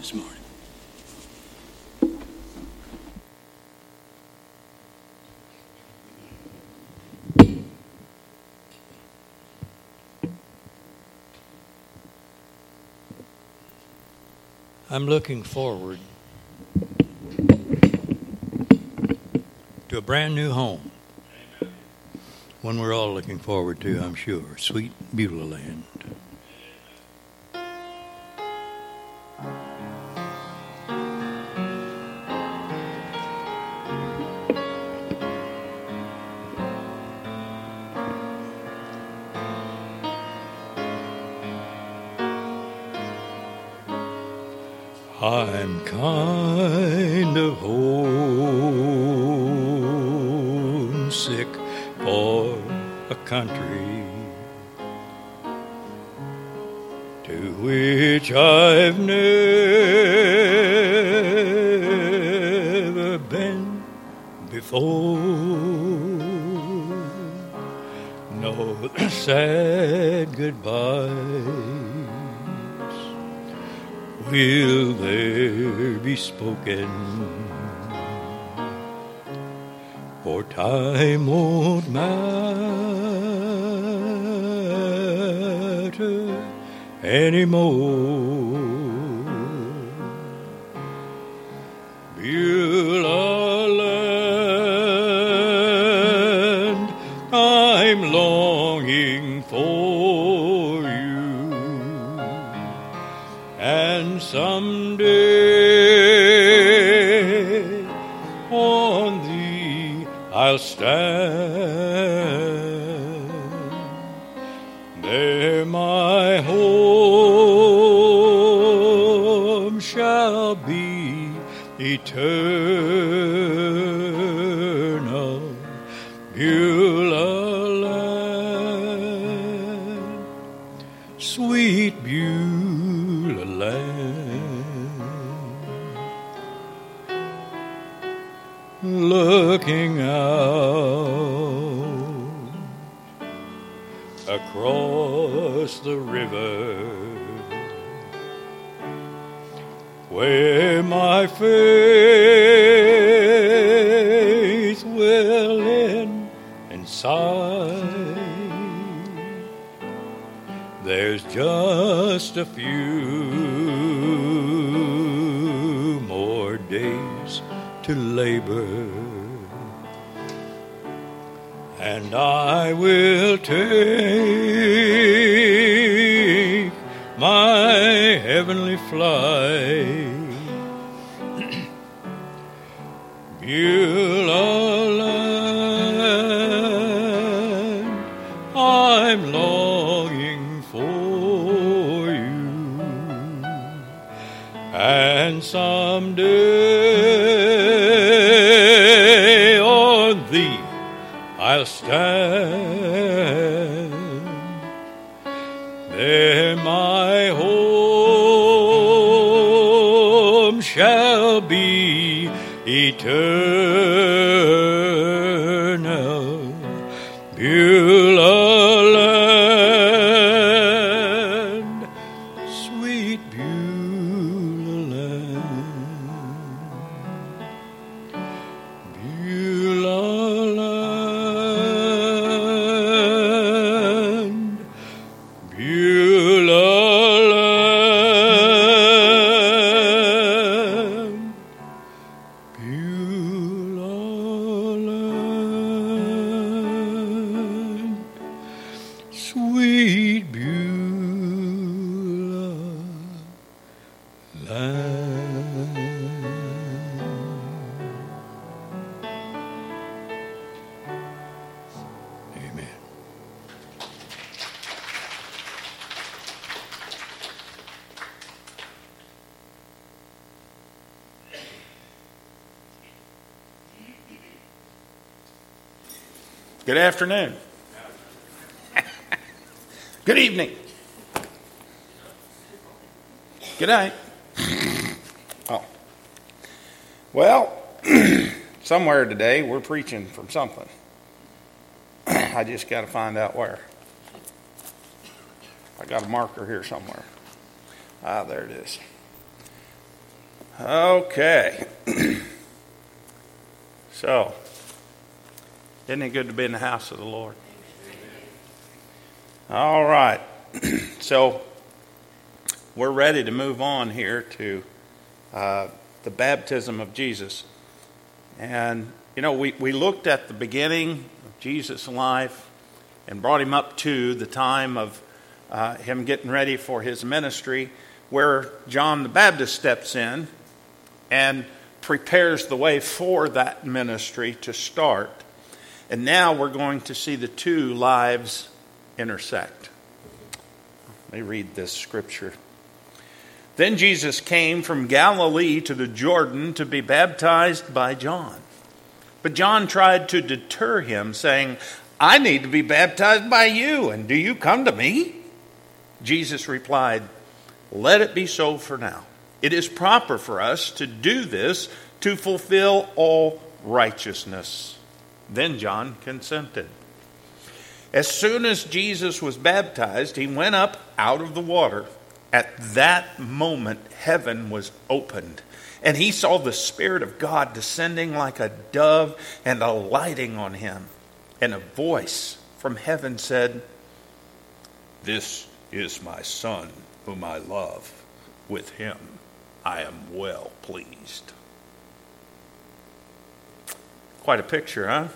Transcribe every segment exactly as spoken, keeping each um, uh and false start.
this morning. I'm looking forward to a brand new home. One we're all looking forward to, I'm sure. Sweet Beulah Land. I'm kind of homesick for a country to which I've never been before. No sad goodbyes will there be spoken, for time won't matter anymore. Beulah Land, I'm longing for you, and someday on thee I'll stand. There my home shall be eternal. Beulah Land, sweet Beulah Land, looking out across the river where my faith will end inside. There's just a few more days to labor, and I will take my heavenly flight. Beulah Land, I'm longing for you, and someday on thee I'll stand. There my home shall be eternal. Beulah Land, sweet Beulah Land, Beulah Land, Beulah Land, Beulah Land, sweet Beulah Land. Amen. Good afternoon. Good evening. Good night. Oh. Well, somewhere today we're preaching from something. I just got to find out where. I got a marker here somewhere. Ah, there it is. Okay. So, isn't it good to be in the house of the Lord? All right. So, we're ready to move on here to uh, the baptism of Jesus. And, you know, we, we looked at the beginning of Jesus' life and brought him up to the time of uh, him getting ready for his ministry, where John the Baptist steps in and prepares the way for that ministry to start. And now we're going to see the two lives intersect. Let me read this scripture. Then Jesus came from Galilee to the Jordan to be baptized by John. But John tried to deter him, saying, I need to be baptized by you, and do you come to me? Jesus replied, let it be so for now. It is proper for us to do this to fulfill all righteousness. Then John consented. As soon as Jesus was baptized, he went up out of the water. At that moment, heaven was opened, and he saw the Spirit of God descending like a dove and alighting on him. And a voice from heaven said, this is my Son, whom I love. With him I am well pleased. Quite a picture, huh?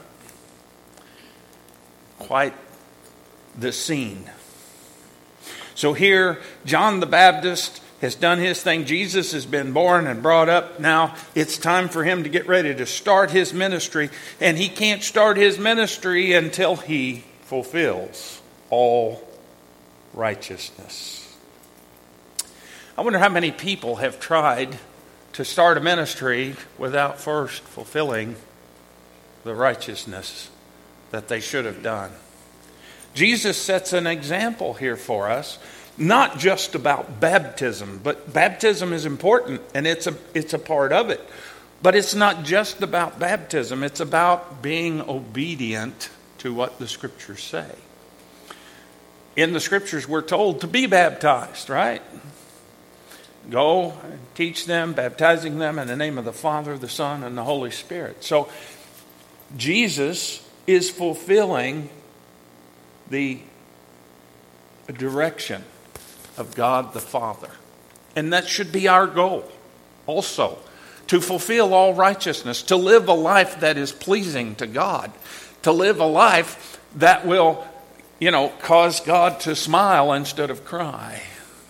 Quite the scene. So here, John the Baptist has done his thing. Jesus has been born and brought up. Now it's time for him to get ready to start his ministry. And he can't start his ministry until he fulfills all righteousness. I wonder how many people have tried to start a ministry without first fulfilling the righteousness that they should have done. Jesus sets an example here for us, not just about baptism, but baptism is important and it's a it's a part of it. But it's not just about baptism, it's about being obedient to what the scriptures say. In the scriptures we're told to be baptized, right? Go and teach them, baptizing them in the name of the Father, the Son, and the Holy Spirit. So Jesus is fulfilling the direction of God the Father. And that should be our goal also, to fulfill all righteousness, to live a life that is pleasing to God, to live a life that will, you know, cause God to smile instead of cry.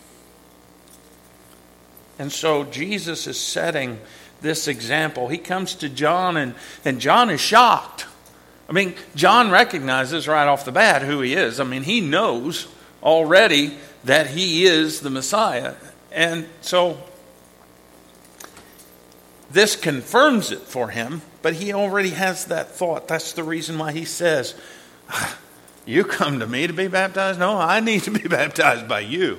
And so Jesus is setting this example. He comes to John and, and John is shocked. I mean, John recognizes right off the bat who he is. I mean, he knows already that he is the Messiah. And so this confirms it for him, but he already has that thought. That's the reason why he says, you come to me to be baptized? No, I need to be baptized by you.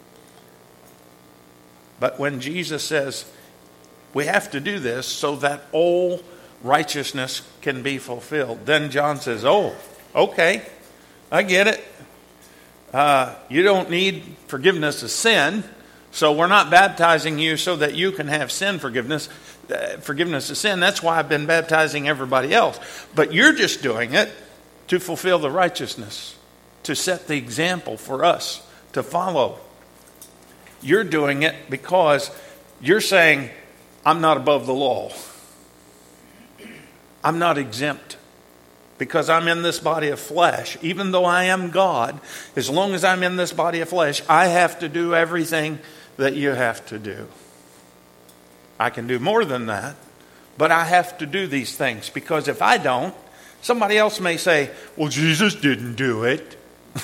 But when Jesus says, we have to do this so that all righteousness can be fulfilled, then John says, oh, okay, I get it. Uh, you don't need forgiveness of sin, so we're not baptizing you so that you can have sin forgiveness, uh, forgiveness of sin. That's why I've been baptizing everybody else. But you're just doing it to fulfill the righteousness, to set the example for us to follow. You're doing it because you're saying, I'm not above the law. I'm not exempt because I'm in this body of flesh. Even though I am God, as long as I'm in this body of flesh, I have to do everything that you have to do. I can do more than that, but I have to do these things because if I don't, somebody else may say, well, Jesus didn't do it.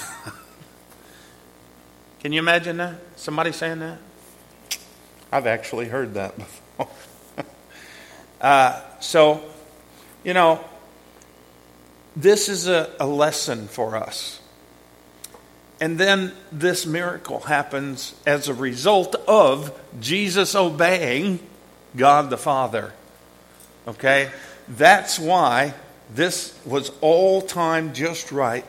Can you imagine that? Somebody saying that? I've actually heard that before. uh, so, you know, this is a, a lesson for us. And then this miracle happens as a result of Jesus obeying God the Father. Okay? That's why this was all timed just right.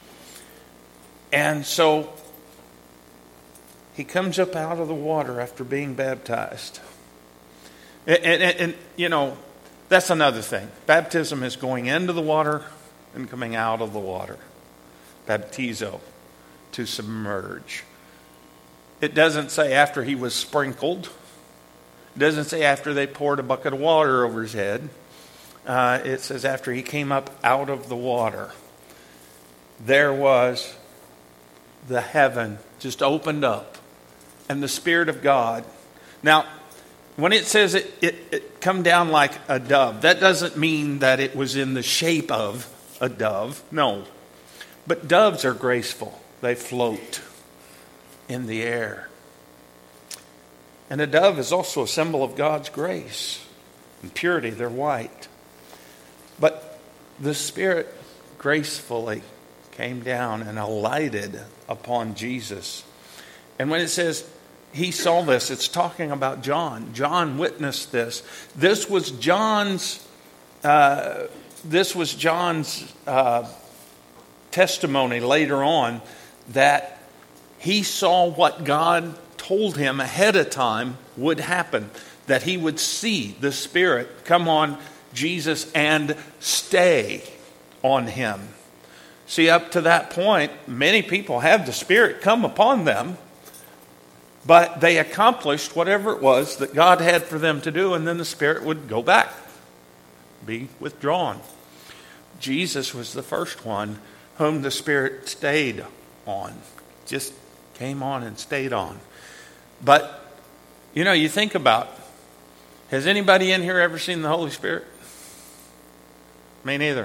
And so he comes up out of the water after being baptized. And, and, and, you know, that's another thing. Baptism is going into the water and coming out of the water. Baptizo, to submerge. It doesn't say after he was sprinkled. It doesn't say after they poured a bucket of water over his head. Uh, it says after he came up out of the water. There was the heaven just opened up. And the Spirit of God. Now, when it says it, it, it come down like a dove, that doesn't mean that it was in the shape of a dove. No. But doves are graceful. They float in the air. And a dove is also a symbol of God's grace and purity. They're white. But the Spirit gracefully came down and alighted upon Jesus. And when it says he saw this, it's talking about John. John witnessed this. This was John's. Uh, this was John's uh, testimony later on that he saw what God told him ahead of time would happen, that he would see the Spirit come on Jesus and stay on him. See, up to that point, many people had the Spirit come upon them, but they accomplished whatever it was that God had for them to do, and then the Spirit would go back, be withdrawn. Jesus was the first one whom the Spirit stayed on, just came on and stayed on. But, you know, you think about, has anybody in here ever seen the Holy Spirit? Me neither.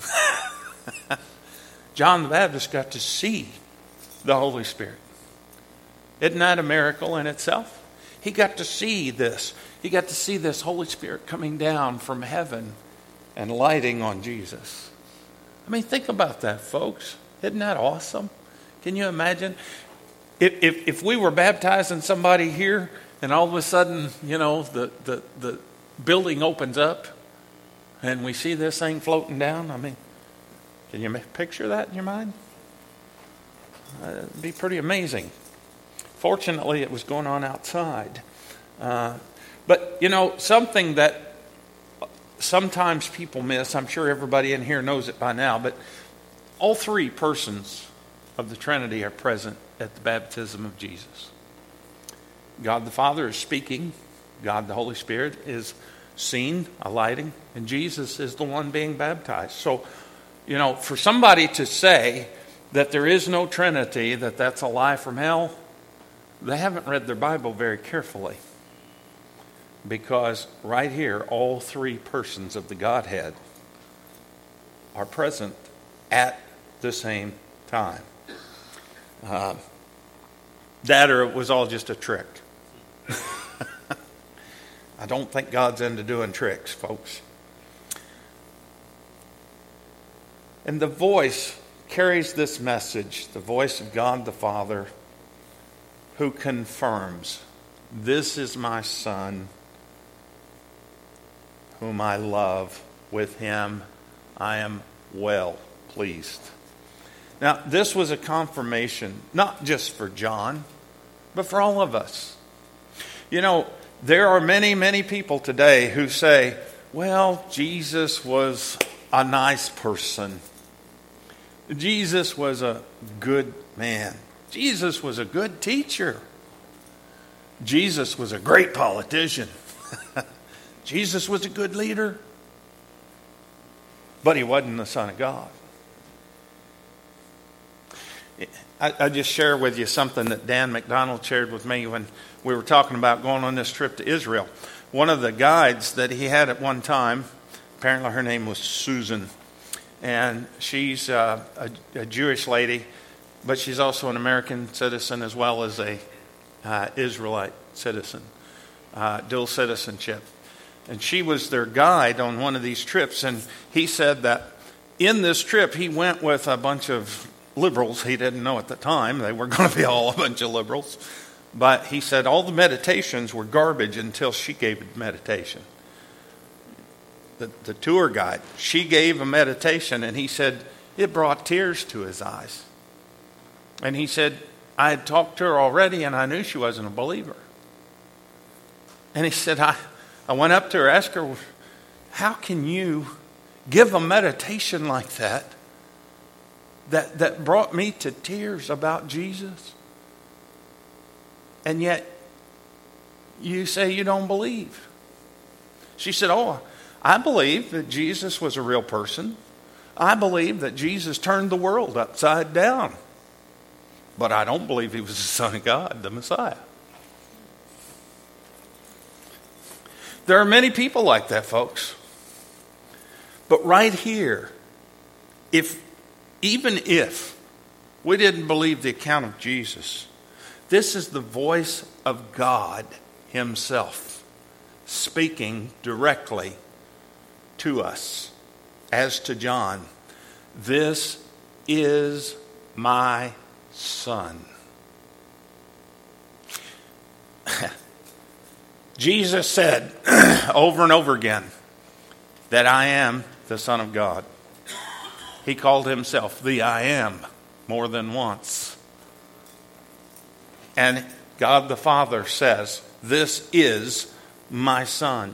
John the Baptist got to see the Holy Spirit. Isn't that a miracle in itself? He got to see this. He got to see this Holy Spirit coming down from heaven and lighting on Jesus. I mean, think about that, folks. Isn't that awesome? Can you imagine? If, if, if we were baptizing somebody here and all of a sudden, you know, the, the, the building opens up and we see this thing floating down, I mean, can you picture that in your mind? Uh, it'd be pretty amazing. Fortunately, it was going on outside. Uh, but, you know, something that sometimes people miss, I'm sure everybody in here knows it by now, but all three persons of the Trinity are present at the baptism of Jesus. God the Father is speaking. God the Holy Spirit is seen, alighting, and Jesus is the one being baptized. So, you know, for somebody to say that there is no Trinity, that that's a lie from hell, they haven't read their Bible very carefully. Because right here, all three persons of the Godhead are present at the same time. Uh, that or it was all just a trick. I don't think God's into doing tricks, folks. And the voice carries this message, the voice of God the Father, who confirms, "This is my Son, whom I love. With him I am well pleased." Now, this was a confirmation, not just for John, but for all of us. You know, there are many, many people today who say, well, Jesus was a nice person. Jesus was a good man. Jesus was a good teacher. Jesus was a great politician. Jesus was a good leader. But he wasn't the Son of God. I, I just share with you something that Dan McDonald shared with me when we were talking about going on this trip to Israel. One of the guides that he had at one time, apparently her name was Susan, and she's uh, a, a Jewish lady, but she's also an American citizen as well as a uh, Israelite citizen, uh, dual citizenship. And she was their guide on one of these trips, and he said that in this trip he went with a bunch of liberals. He didn't know at the time they were going to be all a bunch of liberals. But he said all the meditations were garbage until she gave a meditation. The, the tour guide, she gave a meditation, and he said it brought tears to his eyes. And he said, I had talked to her already, and I knew she wasn't a believer. And he said, I, I went up to her, asked her, how can you give a meditation like that, that, that brought me to tears about Jesus? And yet, you say you don't believe. She said, oh, I believe that Jesus was a real person. I believe that Jesus turned the world upside down. But I don't believe he was the Son of God, the Messiah. There are many people like that, folks. But right here, if even if we didn't believe the account of Jesus, this is the voice of God himself speaking directly to us, as to John. This is my Son. Jesus said over and over again that I am the Son of God. He called himself the I am more than once. And God the Father says, this is my Son.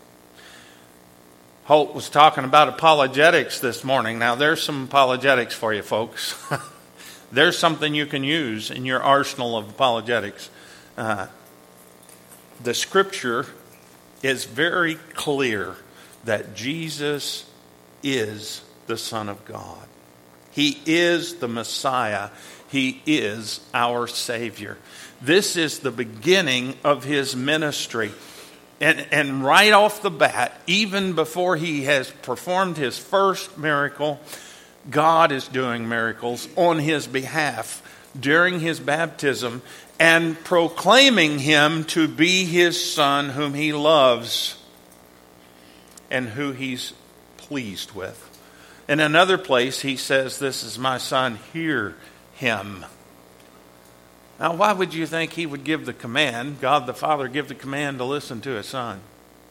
Holt was talking about apologetics this morning. Now, there's some apologetics for you, folks. There's something you can use in your arsenal of apologetics. Uh, the Scripture is very clear that Jesus is the Son of God. He is the Messiah. He is our Savior. This is the beginning of his ministry. And, and right off the bat, even before he has performed his first miracle, God is doing miracles on his behalf during his baptism and proclaiming him to be his Son whom he loves and who he's pleased with. In another place, he says, this is my Son, hear him. Now, why would you think he would give the command, God the Father give the command to listen to his Son?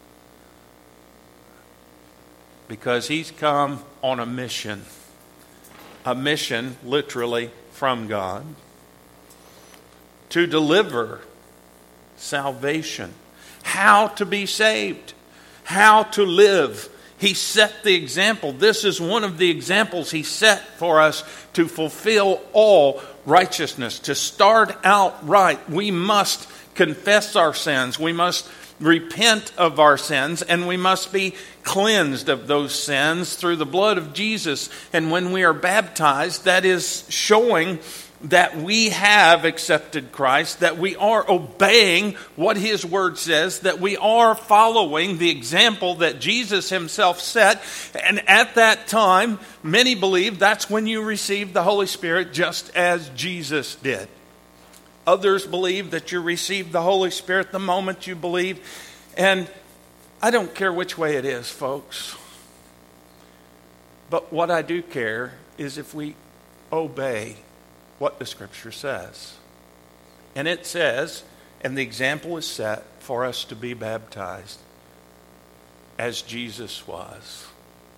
Because he's come on a mission. A mission, literally, from God. To deliver salvation. How to be saved. How to live. He set the example. This is one of the examples he set for us to fulfill all righteousness. To start out right, we must confess our sins. We must repent of our sins, and we must be cleansed of those sins through the blood of Jesus. And when we are baptized, that is showing that we have accepted Christ, that we are obeying what his word says, that we are following the example that Jesus himself set. And at that time, many believe that's when you receive the Holy Spirit, just as Jesus did. Others believe that you receive the Holy Spirit the moment you believe. And I don't care which way it is, folks. But what I do care is if we obey what the Scripture says. And it says, and the example is set for us to be baptized as Jesus was.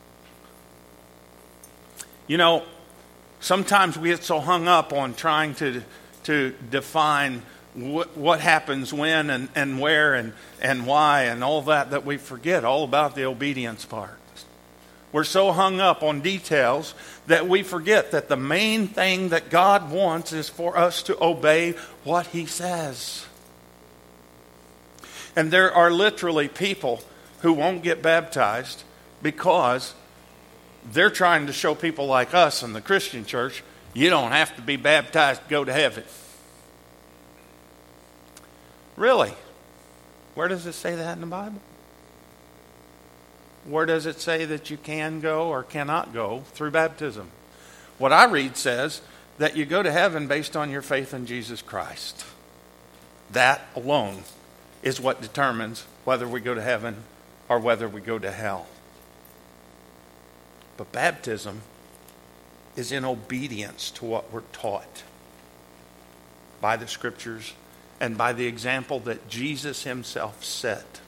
You know, sometimes we get so hung up on trying to to define what, what happens when and, and where and, and why and all that, that we forget all about the obedience part. We're so hung up on details that we forget that the main thing that God wants is for us to obey what he says. And there are literally people who won't get baptized because they're trying to show people like us in the Christian church, you don't have to be baptized to go to heaven. Really? Where does it say that in the Bible? Where does it say that you can go or cannot go through baptism? What I read says that you go to heaven based on your faith in Jesus Christ. That alone is what determines whether we go to heaven or whether we go to hell. But baptism is in obedience to what we're taught by the Scriptures and by the example that Jesus himself set.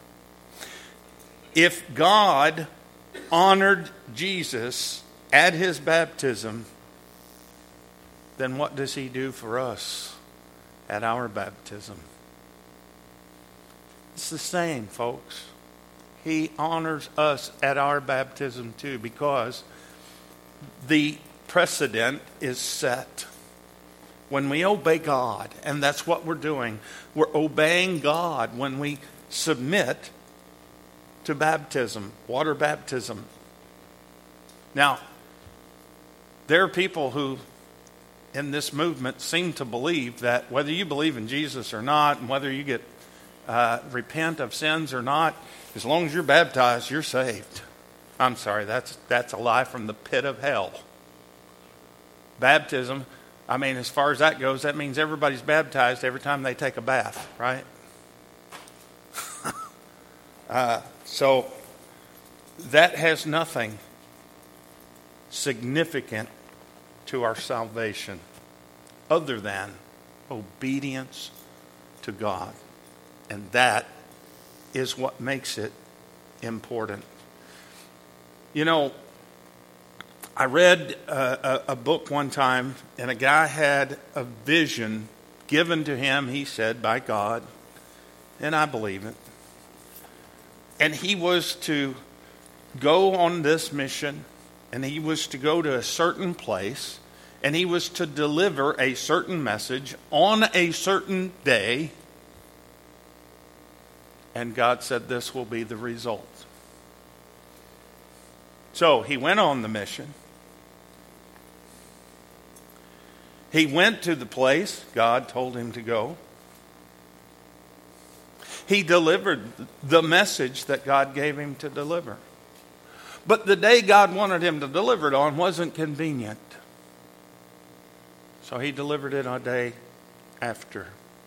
If God honored Jesus at his baptism, then what does he do for us at our baptism? It's the same, folks. He honors us at our baptism too, because the precedent is set. When we obey God, and that's what we're doing, we're obeying God when we submit to baptism, water baptism. Now, there are people who in this movement seem to believe that whether you believe in Jesus or not, and whether you get uh, repent of sins or not, as long as you're baptized, you're saved. I'm sorry, that's that's a lie from the pit of hell. Baptism, I mean, as far as that goes, that means everybody's baptized every time they take a bath, right? uh, so that has nothing significant to our salvation other than obedience to God. And that is what makes it important. You know, I read a, a, a book one time, and a guy had a vision given to him, he said, by God, and I believe it. And he was to go on this mission, and he was to go to a certain place, and he was to deliver a certain message on a certain day. And God said this will be the result. So he went on the mission. He went to the place God told him to go. He delivered the message that God gave him to deliver. But the day God wanted him to deliver it on wasn't convenient. So he delivered it a day after.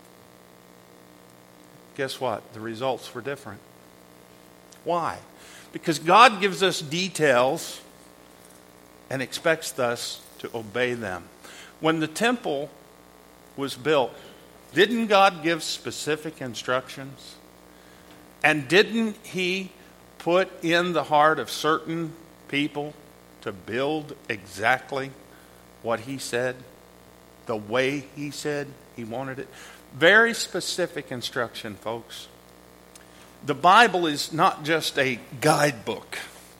Guess what? The results were different. Why? Because God gives us details and expects us to obey them. When the temple was built, didn't God give specific instructions? And didn't He put in the heart of certain people to build exactly what He said, the way He said He wanted it? Very specific instruction, folks. The Bible is not just a guidebook.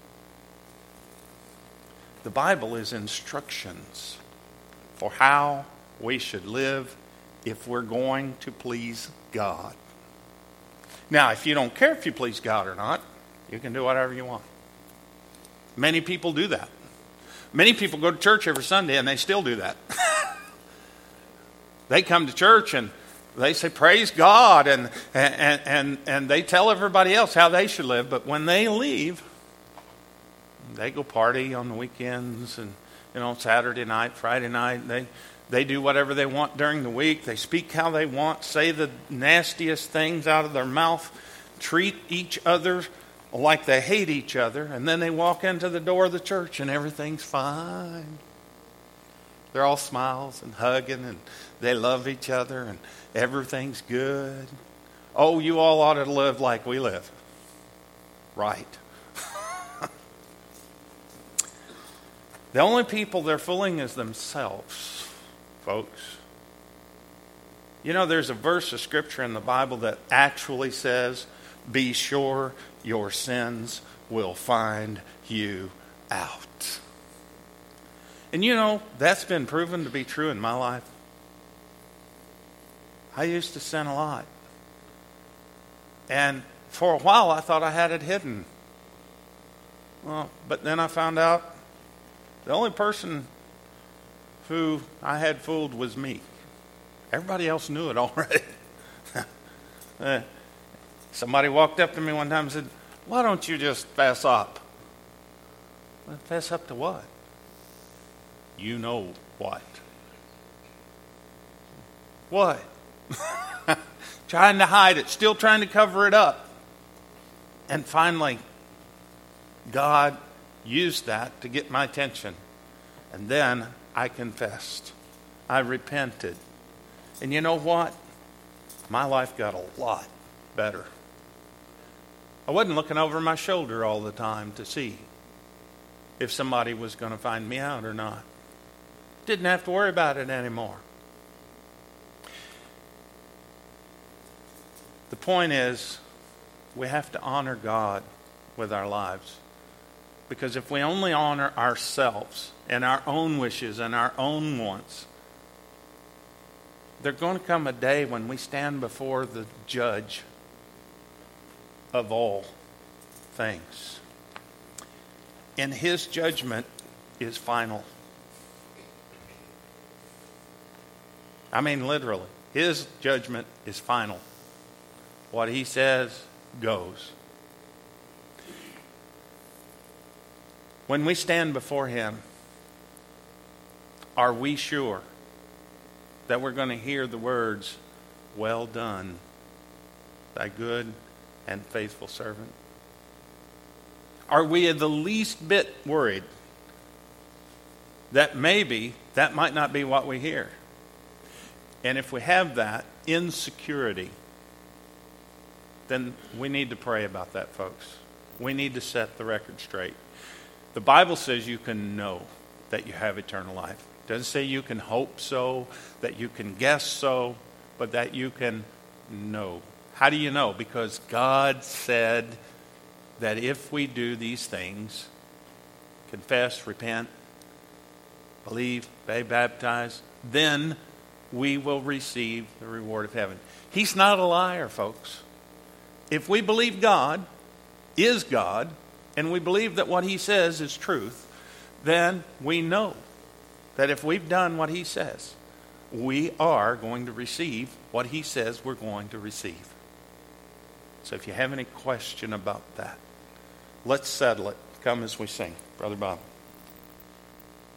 The Bible is instructions for how we should live if we're going to please God. Now, if you don't care if you please God or not, you can do whatever you want. Many people do that. Many people go to church every Sunday and they still do that. They come to church and they say, praise God, and, and, and, and they tell everybody else how they should live. But when they leave, they go party on the weekends and, you know, Saturday night, Friday night. They, they do whatever they want during the week. They speak how they want, say the nastiest things out of their mouth, treat each other like they hate each other. And then they walk into the door of the church and everything's fine. They're all smiles and hugging and they love each other and everything's good. Oh, you all ought to live like we live. Right. The only people they're fooling is themselves, folks. You know, there's a verse of Scripture in the Bible that actually says, be sure your sins will find you out. And you know, that's been proven to be true in my life. I used to sin a lot. And for a while I thought I had it hidden. Well, but then I found out the only person who I had fooled was me. Everybody else knew it already. uh, somebody walked up to me one time and said, why don't you just fess up? Well, fess up to what? You know what? What? Trying to hide it, still trying to cover it up. And finally, God used that to get my attention. And then I confessed. I repented. And you know what? My life got a lot better. I wasn't looking over my shoulder all the time to see if somebody was going to find me out or not. Didn't have to worry about it anymore. The point is, we have to honor God with our lives. Because if we only honor ourselves and our own wishes and our own wants, there's going to come a day when we stand before the judge of all things. And his judgment is final. I mean, literally, his judgment is final. What he says goes. When we stand before him, are we sure that we're going to hear the words, "Well done, thy good and faithful servant"? Are we the least bit worried that maybe that might not be what we hear? And if we have that insecurity, then we need to pray about that, folks. We need to set the record straight. The Bible says you can know that you have eternal life. It doesn't say you can hope so, that you can guess so, but that you can know. How do you know? Because God said that if we do these things, confess, repent, believe, be baptized, then we will receive the reward of heaven. He's not a liar, folks. If we believe God is God, and we believe that what he says is truth, then we know that if we've done what he says, we are going to receive what he says we're going to receive. So if you have any question about that, let's settle it. Come as we sing. Brother Bob.